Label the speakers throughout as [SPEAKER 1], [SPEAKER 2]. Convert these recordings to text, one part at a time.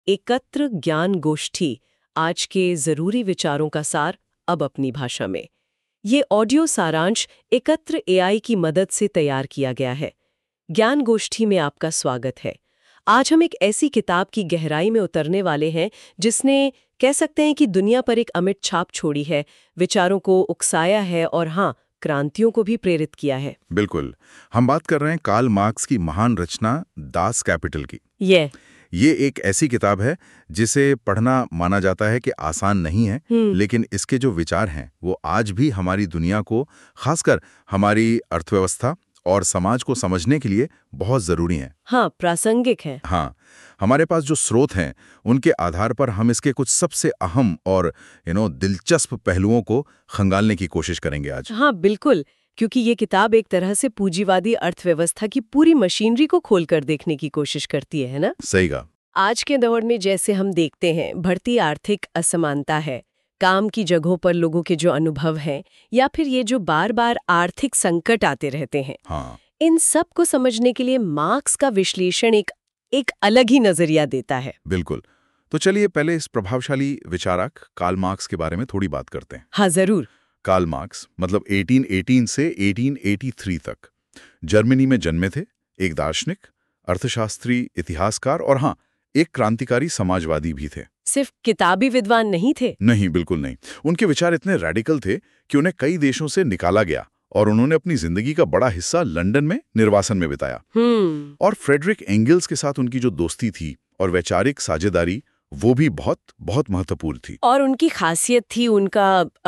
[SPEAKER 1] एकत्र ज्ञान गोष्ठी, आज के जरूरी विचारों का सार अब अपनी भाषा में। ये ऑडियो सारांश एकत्र एआई की मदद से तैयार किया गया है। ज्ञान गोष्ठी में आपका स्वागत है। आज हम एक ऐसी किताब की गहराई में उतरने वाले हैं जिसने, कह सकते हैं कि दुनिया पर एक अमिट छाप छोड़ी है, विचारों को उकसाया है और हाँ, क्रांतियों को भी प्रेरित किया है।
[SPEAKER 2] बिल्कुल, हम बात कर रहे हैं कार्ल मार्क्स की महान रचना दास कैपिटल की। ये एक ऐसी किताब है जिसे पढ़ना माना जाता है कि आसान नहीं है, लेकिन इसके जो विचार हैं वो आज भी हमारी दुनिया को, खासकर हमारी अर्थव्यवस्था और समाज को समझने के लिए बहुत जरूरी हैं।
[SPEAKER 1] हाँ, प्रासंगिक है।
[SPEAKER 2] हाँ, हमारे पास जो स्रोत हैं उनके आधार पर हम इसके कुछ सबसे अहम और दिलचस्प पहलुओं को खंगालने की कोशिश करेंगे आज।
[SPEAKER 1] हाँ बिल्कुल, क्योंकि ये किताब एक तरह से पूंजीवादी अर्थव्यवस्था की पूरी मशीनरी को खोलकर देखने की कोशिश करती है ना?
[SPEAKER 2] सही कहा।
[SPEAKER 1] आज के दौर में जैसे हम देखते हैं, बढ़ती आर्थिक असमानता है, काम की जगहों पर लोगों के जो अनुभव हैं, या फिर ये जो बार बार आर्थिक संकट आते रहते हैं,
[SPEAKER 2] हाँ।
[SPEAKER 1] इन सब को समझने के लिए मार्क्स का विश्लेषण एक अलग ही नजरिया देता है।
[SPEAKER 2] बिल्कुल, तो चलिए पहले इस प्रभावशाली विचारक कार्ल मार्क्स के बारे में थोड़ी बात करते हैं।
[SPEAKER 1] हाँ जरूर।
[SPEAKER 2] कार्ल मार्क्स मतलब 1818 से 1883 तक जर्मनी में जन्मे थे। एक दार्शनिक, अर्थशास्त्री, इतिहासकार और हाँ, एक क्रांतिकारी समाजवादी भी थे।
[SPEAKER 1] सिर्फ किताबी विद्वान नहीं थे?
[SPEAKER 2] नहीं, बिल्कुल नहीं। उनके विचार इतने रैडिकल थे कि उन्हें कई देशों से निकाला गया और उन्होंने अपनी जिंदगी का बड़ा हिस्सा लंदन में निर्वासन में बिताया। और फ्रेडरिक एंगल्स के साथ उनकी जो दोस्ती थी और वैचारिक साझेदारी, वो भी बहुत बहुत महत्वपूर्ण थी।
[SPEAKER 1] और उनकी खासियत थी उनका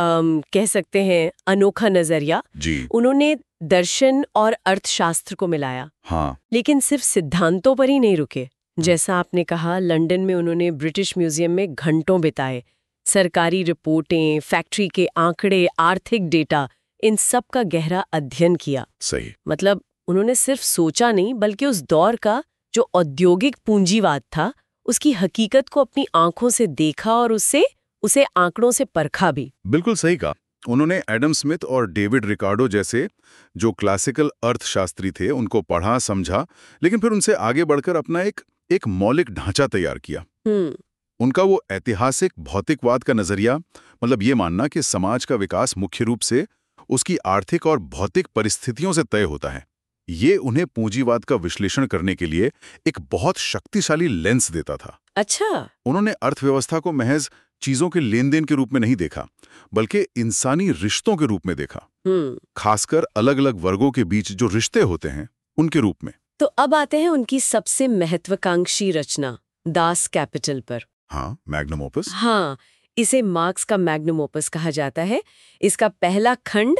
[SPEAKER 1] कह सकते हैं अनोखा नजरिया।
[SPEAKER 2] जी।
[SPEAKER 1] उन्होंने दर्शन और अर्थशास्त्र को मिलाया।
[SPEAKER 2] हाँ।
[SPEAKER 1] लेकिन सिर्फ सिद्धांतों पर ही नहीं रुके। जैसा आपने कहा, लंदन में उन्होंने ब्रिटिश म्यूजियम में घंटों बिताए। सरकारी रिपोर्टें, फैक्ट्री के आंकड़े, आर्थिक डेटा, इन सब का गहरा अध्ययन किया।
[SPEAKER 2] सही।
[SPEAKER 1] मतलब उन्होंने सिर्फ सोचा नहीं, बल्कि उस दौर का जो औद्योगिक पूंजीवाद था उसकी हकीकत को अपनी आंखों से देखा और उसे आंकड़ों से परखा भी।
[SPEAKER 2] बिल्कुल सही कहा। उन्होंने एडम स्मिथ और डेविड रिकार्डो जैसे जो क्लासिकल अर्थशास्त्री थे उनको पढ़ा, समझा, लेकिन फिर उनसे आगे बढ़कर अपना एक मौलिक ढांचा तैयार किया। उनका वो ऐतिहासिक भौतिकवाद का नजरिया, मतलब ये मानना कि समाज का विकास मुख्य रूप से उसकी आर्थिक और भौतिक परिस्थितियों से तय होता है, ये उन्हें पूंजीवाद का विश्लेषण करने के लिए एक बहुत शक्तिशाली लेंस देता था।
[SPEAKER 1] अच्छा।
[SPEAKER 2] उन्होंने अर्थव्यवस्था को महज चीजों के लेन देन के रूप में नहीं देखा, बल्कि इंसानी रिश्तों के रूप में देखा, खासकर अलग अलग वर्गों के बीच जो रिश्ते होते हैं उनके रूप में।
[SPEAKER 1] तो अब आते हैं उनकी सबसे महत्वाकांक्षी रचना दास कैपिटल पर।
[SPEAKER 2] हाँ, मैग्नम ओपस।
[SPEAKER 1] हाँ, इसे मार्क्स का मैग्नम ओपस कहा जाता है। इसका पहला खंड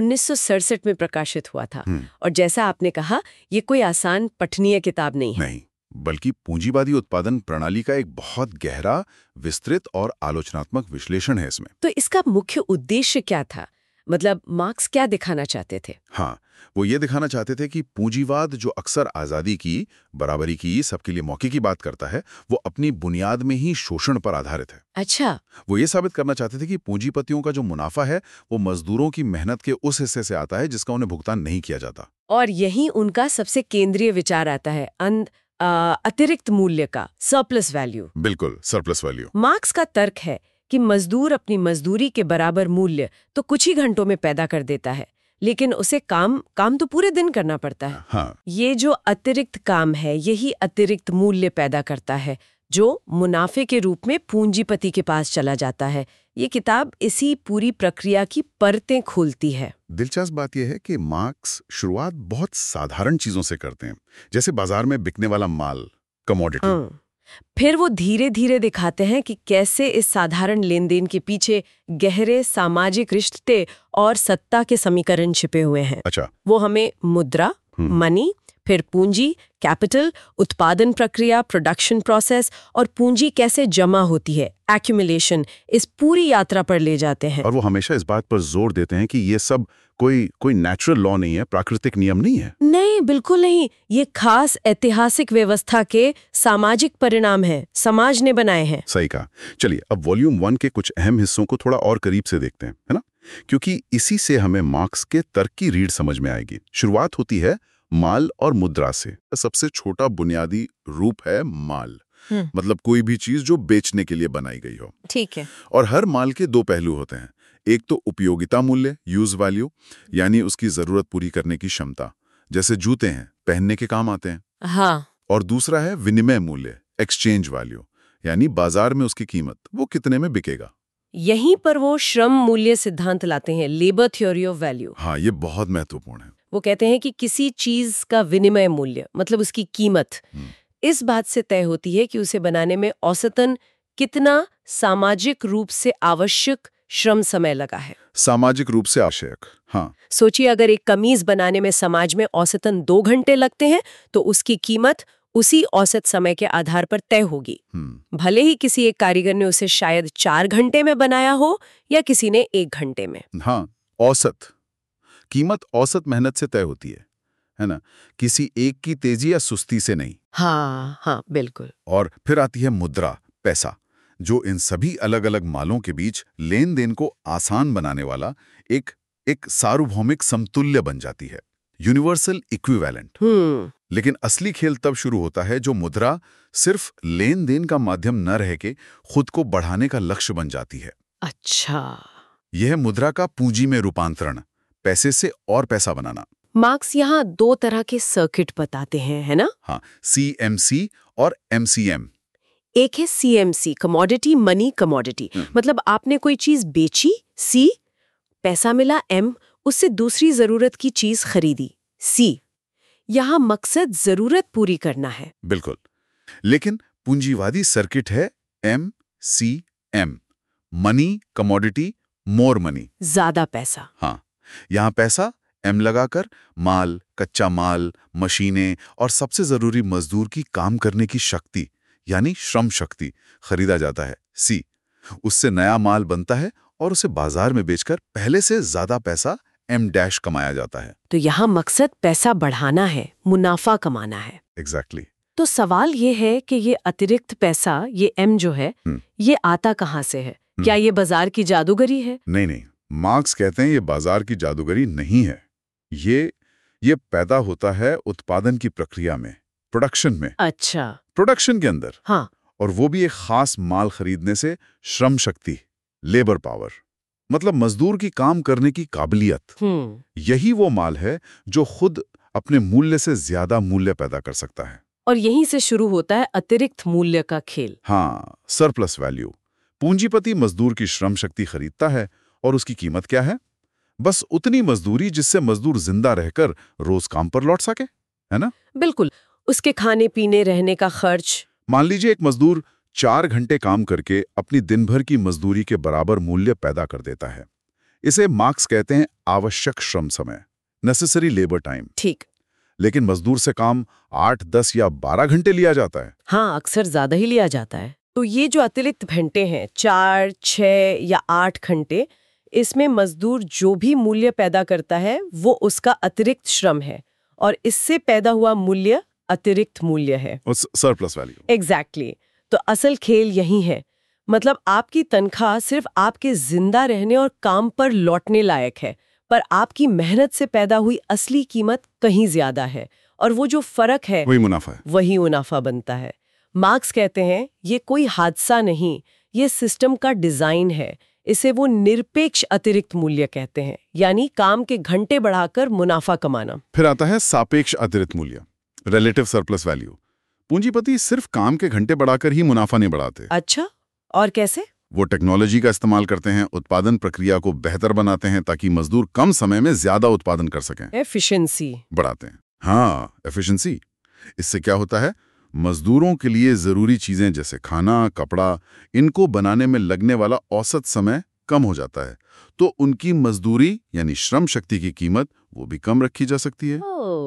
[SPEAKER 1] 1967 में प्रकाशित हुआ था। और जैसा आपने कहा, ये कोई आसान पठनीय किताब नहीं है।
[SPEAKER 2] नहीं, बल्कि पूंजीवादी उत्पादन प्रणाली का एक बहुत गहरा, विस्तृत और आलोचनात्मक विश्लेषण है इसमें।
[SPEAKER 1] तो इसका मुख्य उद्देश्य क्या था? मतलब मार्क्स क्या दिखाना चाहते थे?
[SPEAKER 2] हाँ, वो ये दिखाना चाहते थे कि पूंजीवाद जो अक्सर आजादी की, बराबरी की, सबके लिए मौके की बात करता है, वो अपनी बुनियाद में ही शोषण पर आधारित है।
[SPEAKER 1] अच्छा।
[SPEAKER 2] वो ये साबित करना चाहते थे कि पूंजीपतियों का जो मुनाफा है वो मजदूरों की मेहनत के उस हिस्से से आता है जिसका उन्हें भुगतान नहीं किया जाता।
[SPEAKER 1] और यही उनका सबसे केंद्रीय विचार आता है, अतिरिक्त मूल्य का, सरप्लस वैल्यू।
[SPEAKER 2] बिल्कुल, सरप्लस वैल्यू।
[SPEAKER 1] मार्क्स का तर्क है कि मजदूर अपनी मजदूरी के बराबर मूल्य तो कुछ ही घंटों में पैदा कर देता है, लेकिन उसे काम तो पूरे दिन करना पड़ता है।
[SPEAKER 2] हाँ।
[SPEAKER 1] ये जो अतिरिक्त काम है, यही अतिरिक्त मूल्य पैदा करता है, जो मुनाफे के रूप में पूंजीपति के पास चला जाता है। ये किताब इसी पूरी प्रक्रिया की परतें खोलती है।
[SPEAKER 2] दिलचस्प बात यह है कि मार्क्स शुरुआत बहुत साधारण चीजों से करते हैं, जैसे बाजार में बिकने वाला माल, कमोडिटी।
[SPEAKER 1] फिर वो धीरे धीरे दिखाते हैं कि कैसे इस साधारण लेन देन के पीछे गहरे सामाजिक रिश्ते और सत्ता के समीकरण छिपे हुए हैं।
[SPEAKER 2] अच्छा।
[SPEAKER 1] वो हमें मुद्रा, मनी, फिर पूंजी, कैपिटल, उत्पादन प्रक्रिया, प्रोडक्शन प्रोसेस और पूंजी कैसे जमा होती है, एक्यूमुलेशन, इस पूरी यात्रा पर ले जाते हैं।
[SPEAKER 2] और वो हमेशा इस बात पर जोर देते हैं कि ये सब कोई नेचुरल लॉ नहीं है, प्राकृतिक नियम नहीं है।
[SPEAKER 1] नहीं, बिल्कुल नहीं। ये खास ऐतिहासिक व्यवस्था के सामाजिक परिणाम है, समाज ने बनाए हैं।
[SPEAKER 2] सही कहा। चलिए अब वॉल्यूम 1 के कुछ अहम हिस्सों को थोड़ा और करीब से देखते हैं, है ना? क्योंकि इसी से हमें मार्क्स के तर्क की रीढ़ समझ में आएगी। शुरुआत होती है माल और मुद्रा से। सबसे छोटा बुनियादी रूप है माल। मतलब कोई भी चीज जो बेचने के लिए बनाई गई हो।
[SPEAKER 1] ठीक है।
[SPEAKER 2] और हर माल के दो पहलू होते हैं। एक तो उपयोगिता मूल्य, यूज वैल्यू, यानी उसकी जरूरत पूरी करने की क्षमता, जैसे जूते हैं, पहनने के काम आते हैं।
[SPEAKER 1] हाँ।
[SPEAKER 2] और दूसरा है विनिमय मूल्य, एक्सचेंज वैल्यू, यानी बाजार में उसकी कीमत, वो कितने में बिकेगा।
[SPEAKER 1] यहीं पर वो श्रम मूल्य सिद्धांत लाते हैं, लेबर थ्योरी ऑफ वैल्यू।
[SPEAKER 2] हाँ, ये बहुत महत्वपूर्ण है।
[SPEAKER 1] वो कहते हैं कि किसी चीज का विनिमय मूल्य मतलब उसकी कीमत इस बात से तय होती है कि उसे बनाने में औसतन कितना सामाजिक रूप से आवश्यक श्रम समय लगा है।
[SPEAKER 2] सामाजिक रूप से आवश्यक, हाँ।
[SPEAKER 1] सोचिए, अगर एक कमीज बनाने में समाज में औसतन 2 घंटे लगते हैं तो उसकी कीमत उसी औसत समय के आधार पर तय होगी। भले ही किसी एक कारीगर ने उसे शायद 4 घंटे में बनाया हो या किसी ने 1 घंटे में।
[SPEAKER 2] हाँ, औसत कीमत औसत मेहनत से तय होती है ना, किसी एक की तेजी या सुस्ती से नहीं।
[SPEAKER 1] हाँ हाँ, बिल्कुल।
[SPEAKER 2] और फिर आती है मुद्रा, पैसा, जो इन सभी अलग अलग मालों के बीच लेन देन को आसान बनाने वाला एक सार्वभौमिक समतुल्य बन जाती है, यूनिवर्सल इक्विवेलेंट। लेकिन असली खेल तब शुरू होता है जो मुद्रा सिर्फ लेन देन का माध्यम न रह के खुद को बढ़ाने का लक्ष्य बन जाती है।
[SPEAKER 1] अच्छा।
[SPEAKER 2] यह मुद्रा का पूंजी में रूपांतरण, पैसे से और पैसा बनाना।
[SPEAKER 1] मार्क्स यहाँ 2 तरह के सर्किट बताते हैं, है ना?
[SPEAKER 2] हाँ, CMC और MCM।
[SPEAKER 1] एक है CMC, कमोडिटी मनी कमोडिटी, मतलब आपने कोई चीज बेची, C, पैसा मिला, M, उससे दूसरी जरूरत की चीज खरीदी, C। यहाँ मकसद जरूरत पूरी करना है।
[SPEAKER 2] बिल्कुल। लेकिन पूंजीवादी सर्किट है MCM, money commodity more money,
[SPEAKER 1] ज्यादा पैसा।
[SPEAKER 2] हाँ, यहाँ पैसा M लगाकर माल, कच्चा माल, मशीनें और सबसे जरूरी मजदूर की काम करने की शक्ति यानी श्रम शक्ति खरीदा जाता है, C। उससे नया माल बनता है और उसे बाजार में बेचकर पहले से ज्यादा पैसा M- कमाया जाता है।
[SPEAKER 1] तो यहाँ मकसद पैसा बढ़ाना है, मुनाफा कमाना है।
[SPEAKER 2] एग्जैक्टली।
[SPEAKER 1] तो सवाल ये है कि ये अतिरिक्त पैसा, ये M जो है, ये आता कहाँ से है? क्या ये बाजार की जादूगरी है?
[SPEAKER 2] नहीं, मार्क्स कहते हैं ये बाजार की जादूगरी नहीं है। ये पैदा होता है उत्पादन की प्रक्रिया में, प्रोडक्शन में।
[SPEAKER 1] अच्छा।
[SPEAKER 2] प्रोडक्शन के अंदर।
[SPEAKER 1] हाँ।
[SPEAKER 2] और वो भी एक खास माल खरीदने से श्रम शक्ति, लेबर पावर, मतलब मजदूर की काम करने की काबिलियत। यही वो माल है जो खुद अपने मूल्य से ज्यादा मूल्य पैदा कर सकता है।
[SPEAKER 1] और यहीं से शुरू होता है अतिरिक्त मूल्य का खेल।
[SPEAKER 2] हाँ, सरप्लस वैल्यू। पूंजीपति मजदूर की श्रम शक्ति खरीदता है और उसकी कीमत क्या है? बस उतनी मजदूरी जिससे मजदूर जिंदा रहकर रोज काम पर लौट सके, है ना?
[SPEAKER 1] बिल्कुल, उसके खाने पीने रहने का खर्च।
[SPEAKER 2] मान लीजिए एक मजदूर 4 घंटे काम करके अपनी दिन भर की मजदूरी के बराबर मूल्य पैदा कर देता है। इसे मार्क्स कहते हैं आवश्यक श्रम समय, नेसेसरी लेबर टाइम।
[SPEAKER 1] ठीक।
[SPEAKER 2] लेकिन मजदूर से काम 8, 10 या 12 घंटे लिया जाता है।
[SPEAKER 1] हाँ, अक्सर ज्यादा ही लिया जाता है। तो ये जो अतिरिक्त घंटे हैं, 4, 6 या 8 घंटे, इसमें मजदूर जो भी मूल्य पैदा करता है वो उसका अतिरिक्त श्रम है और इससे पैदा हुआ मूल्य अतिरिक्त मूल्य है,
[SPEAKER 2] सरप्लस वैल्यू।
[SPEAKER 1] एग्जैक्टली। तो असल खेल यही है, मतलब आपकी तनख्वाह सिर्फ आपके जिंदा रहने और काम पर लौटने लायक है, पर आपकी मेहनत से पैदा हुई असली कीमत कहीं ज्यादा है और वो जो फर्क है
[SPEAKER 2] वही मुनाफा है,
[SPEAKER 1] वही मुनाफा बनता है। मार्क्स कहते हैं ये कोई हादसा नहीं, ये सिस्टम का डिजाइन है। इसे वो निरपेक्ष अतिरिक्त मूल्य कहते हैं, यानी काम के घंटे बढ़ाकर मुनाफा कमाना।
[SPEAKER 2] फिर आता है सापेक्ष अतिरिक्त मूल्य, रिलेटिव सरप्लस वैल्यू। पूंजीपति सिर्फ काम के घंटे बढ़ाकर ही मुनाफा नहीं बढ़ाते।
[SPEAKER 1] अच्छा, और कैसे?
[SPEAKER 2] वो टेक्नोलॉजी का इस्तेमाल करते हैं, उत्पादन प्रक्रिया को बेहतर बनाते हैं ताकि मजदूर कम समय में ज्यादा उत्पादन कर सकें।
[SPEAKER 1] एफिशिएंसी
[SPEAKER 2] बढ़ाते हैं। हाँ, एफिशिएंसी। इससे क्या होता है, मजदूरों के लिए जरूरी चीजें जैसे खाना, कपड़ा, इनको बनाने में लगने वाला औसत समय कम हो जाता है, तो उनकी मजदूरी यानी श्रम शक्ति की कीमत वो भी कम रखी जा सकती है।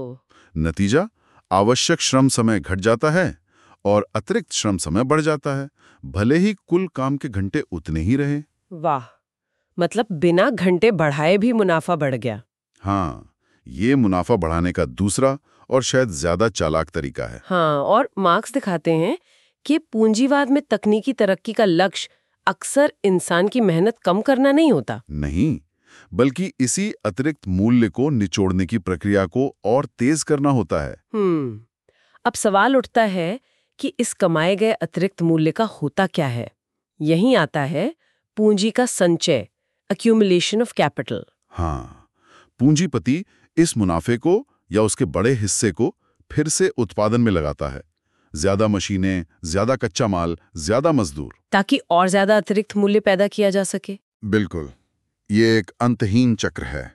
[SPEAKER 2] नतीजा, आवश्यक श्रम समय घट जाता है और अतिरिक्त श्रम समय बढ़ जाता है, भले ही कुल काम के घंटे उतने ही रहे।
[SPEAKER 1] वाह, मतलब बिना घंटे बढ़ाए भी मुनाफा बढ़ गया।
[SPEAKER 2] हाँ, ये मुनाफा बढ़ाने का दूसरा और शायद ज्यादा चालाक तरीका है।
[SPEAKER 1] हाँ, और मार्क्स दिखाते हैं कि पूंजीवाद में तकनीकी तरक्की का लक्ष्य अक्सर इंसान की मेहनत कम करना नहीं होता।
[SPEAKER 2] नहीं, बल्कि इसी अतिरिक्त मूल्य को निचोड़ने की प्रक्रिया को और तेज करना होता है।
[SPEAKER 1] अब सवाल उठता है कि इस कमाए गए अतिरिक्त मूल्य का होता क्या है। यहीं आता है पूंजी का संचय, accumulation ऑफ कैपिटल।
[SPEAKER 2] हाँ, पूंजीपति इस मुनाफे को या उसके बड़े हिस्से को फिर से उत्पादन में लगाता है। ज्यादा मशीनें, ज्यादा कच्चा माल, ज्यादा मजदूर,
[SPEAKER 1] ताकि और ज्यादा अतिरिक्त मूल्य पैदा किया जा सके।
[SPEAKER 2] बिल्कुल। ये एक अंतहीन चक्र है।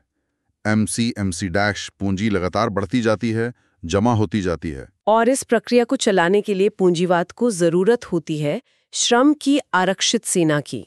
[SPEAKER 2] MC डैश पूंजी लगातार बढ़ती जाती है, जमा होती जाती है।
[SPEAKER 1] और इस प्रक्रिया को चलाने के लिए पूंजीवाद को जरूरत होती है श्रम की आरक्षित सेना की,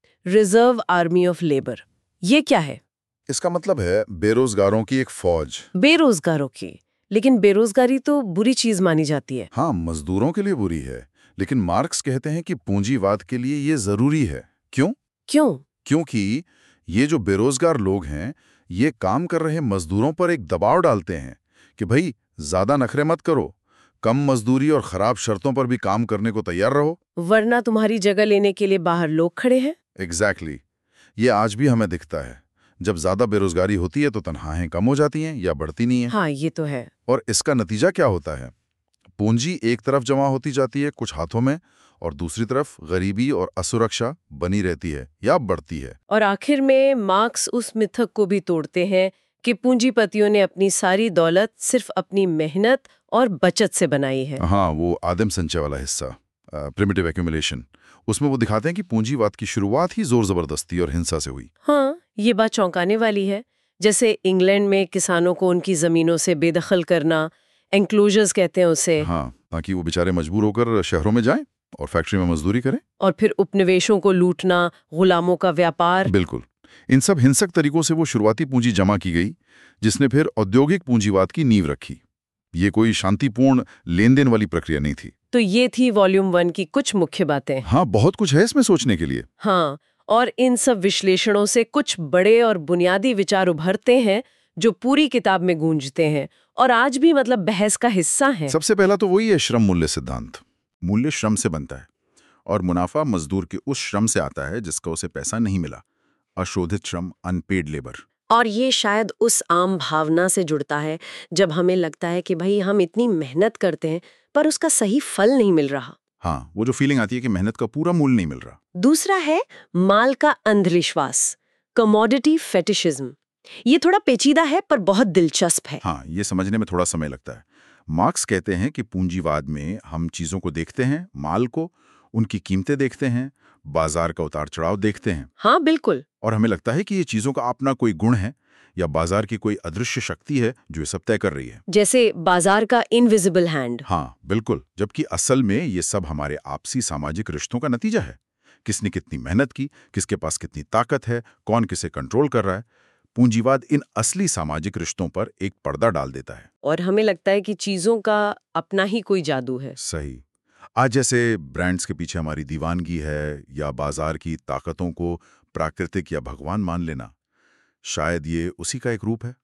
[SPEAKER 1] रिजर्व आर्मी ऑफ लेबर। ये क्या है?
[SPEAKER 2] इसका मतलब है बेरोजगारों की एक फौज।
[SPEAKER 1] बेरोजगारों की? लेकिन बेरोजगारी तो बुरी चीज मानी जाती है।
[SPEAKER 2] हाँ, मजदूरों के लिए बुरी है, लेकिन मार्क्स कहते हैं कि पूंजीवाद के लिए ये जरूरी है। क्यों?
[SPEAKER 1] क्यों?
[SPEAKER 2] क्योंकि ये जो बेरोजगार लोग हैं, ये काम कर रहे मजदूरों पर एक दबाव डालते हैं कि भाई ज्यादा नखरे मत करो, कम मजदूरी और खराब शर्तों पर भी काम करने को तैयार रहो,
[SPEAKER 1] वरना तुम्हारी जगह लेने के लिए बाहर लोग खड़े हैं।
[SPEAKER 2] एग्जैक्टली। ये आज भी हमें दिखता है। जब ज्यादा बेरोजगारी होती है तो तनख्वाहें कम हो जाती हैं या बढ़ती नहीं है।
[SPEAKER 1] हाँ, ये तो है।
[SPEAKER 2] और इसका नतीजा क्या होता है? पूंजी एक तरफ जमा होती जाती है कुछ हाथों में, और दूसरी तरफ गरीबी और असुरक्षा बनी रहती है या बढ़ती है।
[SPEAKER 1] और आखिर में मार्क्स उस मिथक को भी तोड़ते हैं कि पूंजीपतियों ने अपनी सारी दौलत सिर्फ अपनी मेहनत और बचत से बनाई है।
[SPEAKER 2] हाँ, वो आदिम संचय वाला हिस्सा, प्रिमिटिव एक्यूमुलेशन, उसमें वो दिखाते हैं कि पूंजीवाद की शुरुआत ही जोर जबरदस्ती और हिंसा से हुई।
[SPEAKER 1] हाँ, ये बात चौंकाने वाली है। जैसे इंग्लैंड में किसानों को उनकी जमीनों से बेदखल करना, एंक्लोजर्स कहते हैं उसे।
[SPEAKER 2] हाँ, ताकि वो बेचारे मजबूर होकर शहरों में जाएं और फैक्ट्री में मजदूरी करें।
[SPEAKER 1] और फिर उपनिवेशों को लूटना, गुलामों का व्यापार।
[SPEAKER 2] बिल्कुल। इन सब हिंसक तरीकों से वो शुरुआती पूंजी जमा की गई, जिसने फिर औद्योगिक पूंजीवाद की नींव रखी। ये कोई शांतिपूर्ण लेन देन वाली प्रक्रिया नहीं थी।
[SPEAKER 1] तो ये थी वॉल्यूम 1 की कुछ मुख्य बातें।
[SPEAKER 2] हाँ, बहुत कुछ है इसमें सोचने के लिए।
[SPEAKER 1] हाँ, और इन सब विश्लेषणों से कुछ बड़े और बुनियादी विचार उभरते हैं जो पूरी किताब में गूंजते हैं और आज भी मतलब बहस का हिस्सा है।
[SPEAKER 2] सबसे पहला तो वही है श्रम मूल्य सिद्धांत। मूल्य श्रम से बनता है और मुनाफा मजदूर के उस श्रम से आता है जिसका उसे पैसा नहीं मिला। अशोधित श्रम, अनपेड लेबर।
[SPEAKER 1] और ये शायद उस आम भावना से जुड़ता है जब हमें लगता है कि भाई हम इतनी मेहनत करते हैं पर उसका सही फल नहीं मिल रहा।
[SPEAKER 2] हाँ, वो जो फीलिंग आती है कि मेहनत का पूरा मूल्य नहीं मिल रहा।
[SPEAKER 1] दूसरा है माल का अंधविश्वास, कमोडिटी फेटिशिज्म। ये थोड़ा पेचीदा है पर बहुत दिलचस्प है।
[SPEAKER 2] हाँ, ये समझने में थोड़ा समय लगता है। मार्क्स कहते हैं कि पूंजीवाद में हम चीजों को देखते हैं, माल को, उनकी कीमतें देखते हैं, बाजार का उतार चढ़ाव देखते हैं।
[SPEAKER 1] हाँ, बिल्कुल।
[SPEAKER 2] और हमें लगता है कि ये चीजों का अपना कोई गुण है या बाजार की कोई अदृश्य शक्ति है जो ये सब तय कर रही है।
[SPEAKER 1] जैसे बाजार का इनविजिबल हैंड।
[SPEAKER 2] हाँ, बिल्कुल। जबकि असल में ये सब हमारे आपसी सामाजिक रिश्तों का नतीजा है। किसने कितनी मेहनत की, किसके पास कितनी ताकत है, कौन किसे कंट्रोल कर रहा है। पूंजीवाद इन असली सामाजिक रिश्तों पर एक पर्दा डाल देता है।
[SPEAKER 1] और हमें लगता है कि चीजों का अपना ही कोई जादू है।
[SPEAKER 2] सही। आज जैसे ब्रांड्स के पीछे हमारी दीवानगी है या बाजार की ताकतों को प्राकृतिक या भगवान मान लेना, शायद ये उसी का एक रूप है।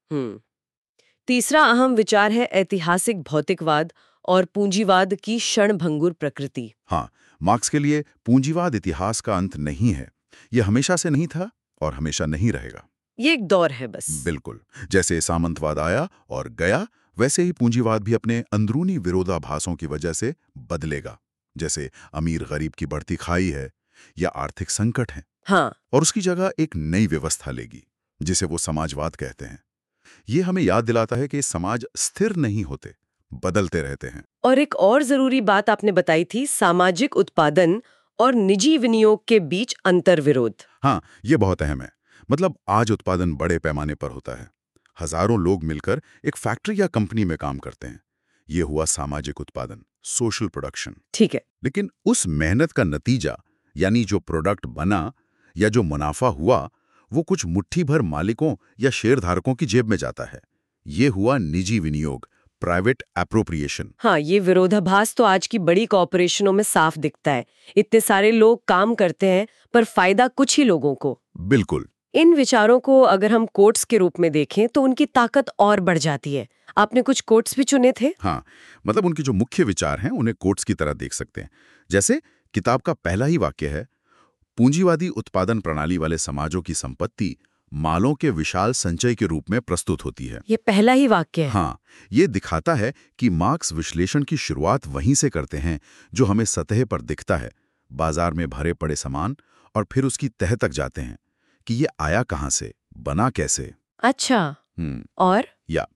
[SPEAKER 1] तीसरा अहम विचार है ऐतिहासिक भौतिकवाद और पूंजीवाद की क्षणभंगुर प्रकृति।
[SPEAKER 2] हाँ, मार्क्स के लिए पूंजीवाद इतिहास का अंत नहीं है। ये हमेशा से नहीं था और हमेशा नहीं रहेगा।
[SPEAKER 1] ये एक दौर है बस।
[SPEAKER 2] बिल्कुल। जैसे सामंतवाद आया और गया, वैसे ही पूंजीवाद भी अपने अंदरूनी विरोधाभासों की वजह से बदलेगा। जैसे अमीर गरीब की बढ़ती खाई है या आर्थिक संकट है।
[SPEAKER 1] हाँ।
[SPEAKER 2] और उसकी जगह एक नई व्यवस्था लेगी जिसे वो समाजवाद कहते हैं। ये हमें याद दिलाता है कि समाज स्थिर नहीं होते, बदलते रहते हैं।
[SPEAKER 1] और एक और जरूरी बात आपने बताई थी, सामाजिक उत्पादन और निजी विनियोग के बीच अंतर्विरोध।
[SPEAKER 2] हाँ, ये बहुत अहम है। मतलब आज उत्पादन बड़े पैमाने पर होता है। हजारों लोग मिलकर एक फैक्ट्री या कंपनी में काम करते हैं। ये हुआ सामाजिक उत्पादन, सोशल प्रोडक्शन।
[SPEAKER 1] ठीक है।
[SPEAKER 2] लेकिन उस मेहनत का नतीजा, यानी जो प्रोडक्ट बना या जो मुनाफा हुआ, वो कुछ मुट्ठी भर मालिकों या शेयरधारकों की जेब में जाता है। ये हुआ निजी विनियोग, प्राइवेट एप्रोप्रिएशन।
[SPEAKER 1] हाँ, ये विरोधाभास तो आज की बड़ी कॉर्पोरेशनों में साफ दिखता है। इतने सारे लोग काम करते हैं पर फायदा कुछ ही लोगों को।
[SPEAKER 2] बिल्कुल।
[SPEAKER 1] इन विचारों को अगर हम कोट्स के रूप में देखें तो उनकी ताकत और बढ़ जाती है। आपने कुछ कोट्स भी चुने थे।
[SPEAKER 2] हाँ, मतलब उनके जो मुख्य विचार हैं उन्हें कोट्स की तरह देख सकते हैं। जैसे किताब का पहला ही वाक्य है, पूंजीवादी उत्पादन प्रणाली वाले समाजों की संपत्ति मालों के विशाल संचय के रूप में प्रस्तुत होती है।
[SPEAKER 1] ये पहला ही वाक्य है।
[SPEAKER 2] हाँ, ये दिखाता है कि मार्क्स विश्लेषण की शुरुआत वहीं से करते हैं जो हमें सतह पर दिखता है, बाजार में भरे पड़े सामान, और फिर उसकी तह तक जाते हैं कि ये आया कहाँ से, बना कैसे।
[SPEAKER 1] अच्छा। और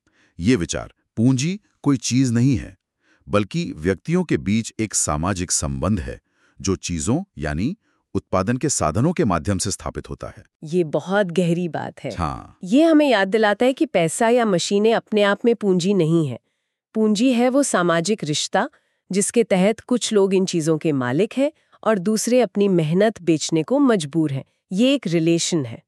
[SPEAKER 2] ये विचार, पूंजी कोई चीज नहीं है, बल्कि व्यक्तियों के बीच एक सामाजिक संबंध है जो चीजों यानी उत्पादन के साधनों के माध्यम से स्थापित होता है।
[SPEAKER 1] ये बहुत गहरी बात है।
[SPEAKER 2] हाँ,
[SPEAKER 1] ये हमें याद दिलाता है कि पैसा या मशीनें अपने आप में पूंजी नहीं है। पूंजी है वो सामाजिक रिश्ता जिसके तहत कुछ लोग इन चीजों के मालिक हैं और दूसरे अपनी मेहनत बेचने को मजबूर हैं। ये एक रिलेशन है।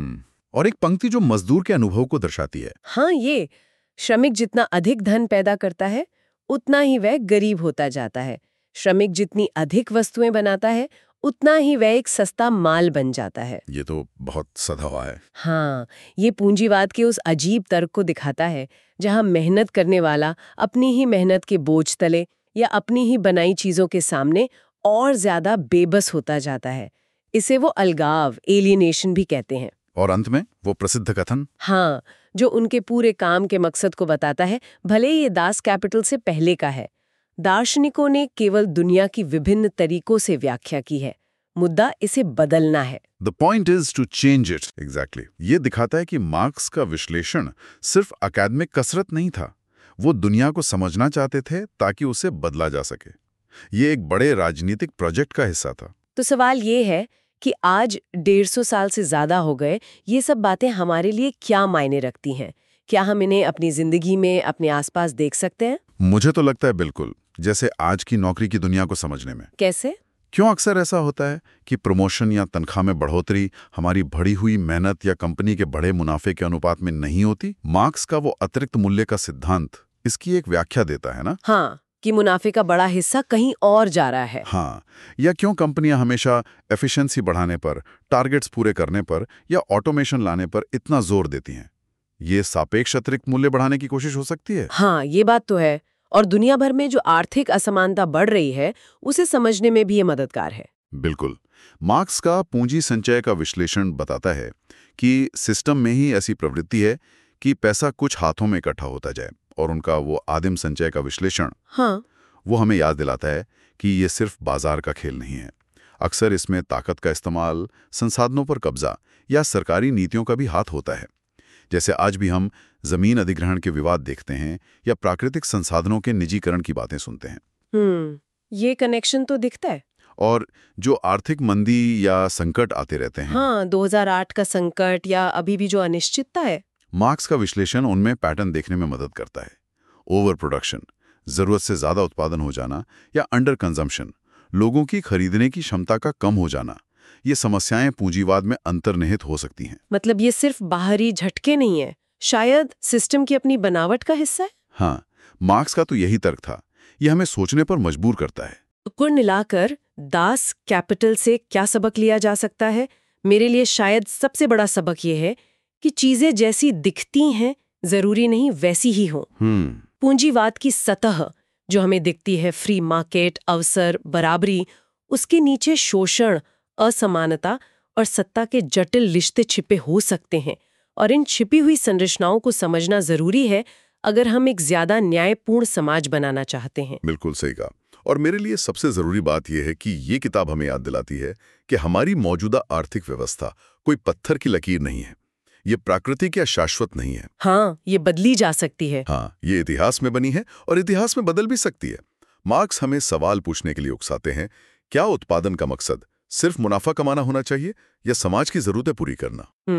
[SPEAKER 2] और एक पंक्ति जो मजदूर के अनुभव को दर्शाती है।
[SPEAKER 1] हाँ, ये श्रमिक जितना अधिक धन पैदा करता है उतना ही वह गरीब होता जाता है। श्रमिक जितनी अधिक वस्तुएं बनाता है उतना ही वह एक सस्ता माल बन जाता है।
[SPEAKER 2] ये तो बहुत सधा हुआ है।
[SPEAKER 1] हाँ, ये पूंजीवाद के उस अजीब तर्क को दिखाता है जहां मेहनत करने वाला अपनी ही मेहनत के बोझ तले या अपनी ही बनाई चीजों के सामने और ज्यादा बेबस होता जाता है। इसे वो अलगाव, एलियनेशन भी कहते हैं।
[SPEAKER 2] और अंत में वो प्रसिद्ध कथन,
[SPEAKER 1] हाँ, जो उनके पूरे काम के मकसद को बताता है, भले ही ये दास कैपिटल से पहले का है। दार्शनिकों ने केवल दुनिया की विभिन्न तरीकों से व्याख्या की है, मुद्दा इसे बदलना है।
[SPEAKER 2] The point is to change it. Exactly. ये दिखाता है कि मार्क्स का विश्लेषण सिर्फ अकादमिक कसरत नहीं था, वो दुनिया को समझना चाहते थे ताकि उसे बदला जा सके। ये एक बड़े राजनीतिक प्रोजेक्ट का हिस्सा था।
[SPEAKER 1] तो सवाल ये है कि आज 150 साल से ज्यादा हो गए, ये सब बातें हमारे लिए क्या मायने रखती हैं? क्या हम इन्हें अपनी जिंदगी में, अपने आसपास देख सकते हैं?
[SPEAKER 2] मुझे तो लगता है बिल्कुल, जैसे आज की नौकरी की दुनिया को समझने में।
[SPEAKER 1] कैसे?
[SPEAKER 2] क्यों अक्सर ऐसा होता है कि प्रमोशन या तनख्वाह में बढ़ोतरी हमारी बढ़ी हुई मेहनत या कंपनी के बड़े मुनाफे के अनुपात में नहीं होती? मार्क्स का वो अतिरिक्त मूल्य का सिद्धांत इसकी एक व्याख्या देता है ना?
[SPEAKER 1] हाँ, कि मुनाफे का बड़ा हिस्सा कहीं और जा रहा है।
[SPEAKER 2] हाँ, या क्यों कंपनियां हमेशा एफिशिएंसी बढ़ाने पर, टारगेट्स पूरे करने पर या ऑटोमेशन लाने पर इतना जोर देती हैं? ये सापेक्ष अतिरिक्त मूल्य बढ़ाने की कोशिश हो सकती है।
[SPEAKER 1] हाँ, ये बात तो है। और दुनिया भर में जो आर्थिक असमानता बढ़ रही है उसे समझने में भी ये मददगार है।
[SPEAKER 2] बिल्कुल। मार्क्स का पूंजी संचय का विश्लेषण बताता है कि सिस्टम में ही ऐसी प्रवृत्ति है कि पैसा कुछ हाथों में इकट्ठा होता जाए, और उनका वो आदिम संचय का विश्लेषण,
[SPEAKER 1] हाँ,
[SPEAKER 2] वो हमें याद दिलाता है कि ये सिर्फ बाजार का खेल नहीं है। अक्सर इसमें ताकत का इस्तेमाल, संसाधनों पर कब्जा या सरकारी नीतियों का भी हाथ होता है। जैसे आज भी हम जमीन अधिग्रहण के विवाद देखते हैं या प्राकृतिक संसाधनों के निजीकरण की बातें सुनते हैं।
[SPEAKER 1] ये कनेक्शन तो दिखता है।
[SPEAKER 2] और जो आर्थिक मंदी या संकट आते रहते हैं,
[SPEAKER 1] हाँ, 2008 का संकट या अभी भी जो अनिश्चितता है,
[SPEAKER 2] मार्क्स का विश्लेषण उनमें पैटर्न देखने में मदद करता है। ओवर प्रोडक्शन, जरूरत से ज्यादा उत्पादन हो जाना, या अंडर कंजम्पशन, लोगों की खरीदने की क्षमता का कम हो जाना, ये समस्याएं पूंजीवाद में अंतर्निहित हो सकती हैं।
[SPEAKER 1] मतलब ये सिर्फ बाहरी झटके नहीं है, शायद सिस्टम की अपनी बनावट का हिस्सा है।
[SPEAKER 2] हाँ, मार्क्स का तो यही तर्क था। यह हमें सोचने पर मजबूर करता है।
[SPEAKER 1] कुल मिलाकर दास कैपिटल से क्या सबक लिया जा सकता है? मेरे लिए शायद सबसे बड़ा सबक ये है कि चीजें जैसी दिखती हैं जरूरी नहीं वैसी ही हों। पूंजीवाद की सतह जो हमें दिखती है, फ्री मार्केट, अवसर, बराबरी, उसके नीचे शोषण, असमानता और सत्ता के जटिल रिश्ते छिपे हो सकते हैं। और इन छिपी हुई संरचनाओं को समझना जरूरी है अगर हम एक ज्यादा न्यायपूर्ण समाज बनाना चाहते हैं।
[SPEAKER 2] बिल्कुल सही कहा। और मेरे लिए सबसे जरूरी बात यह है कि ये किताब हमें याद दिलाती है कि हमारी मौजूदा आर्थिक व्यवस्था कोई पत्थर की लकीर नहीं है। ये प्राकृतिक या शाश्वत नहीं है।
[SPEAKER 1] हाँ, ये बदली जा सकती है।
[SPEAKER 2] हाँ, ये इतिहास में बनी है और इतिहास में बदल भी सकती है। मार्क्स हमें सवाल पूछने के लिए उकसाते हैं, क्या उत्पादन का मकसद सिर्फ मुनाफा कमाना होना चाहिए या समाज की जरूरतें पूरी करना?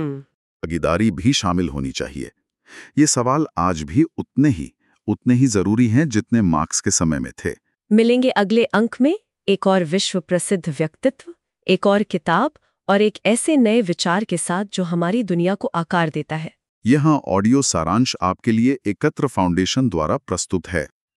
[SPEAKER 2] भागीदारी भी शामिल होनी चाहिए। ये सवाल आज भी उतने ही जरूरी हैं जितने मार्क्स के समय में थे।
[SPEAKER 1] मिलेंगे अगले अंक में एक और विश्व प्रसिद्ध व्यक्तित्व, एक और किताब और एक ऐसे नए विचार के साथ जो हमारी दुनिया को आकार देता है।
[SPEAKER 2] यहाँ ऑडियो सारांश आपके लिए एकत्र फाउंडेशन द्वारा प्रस्तुत है।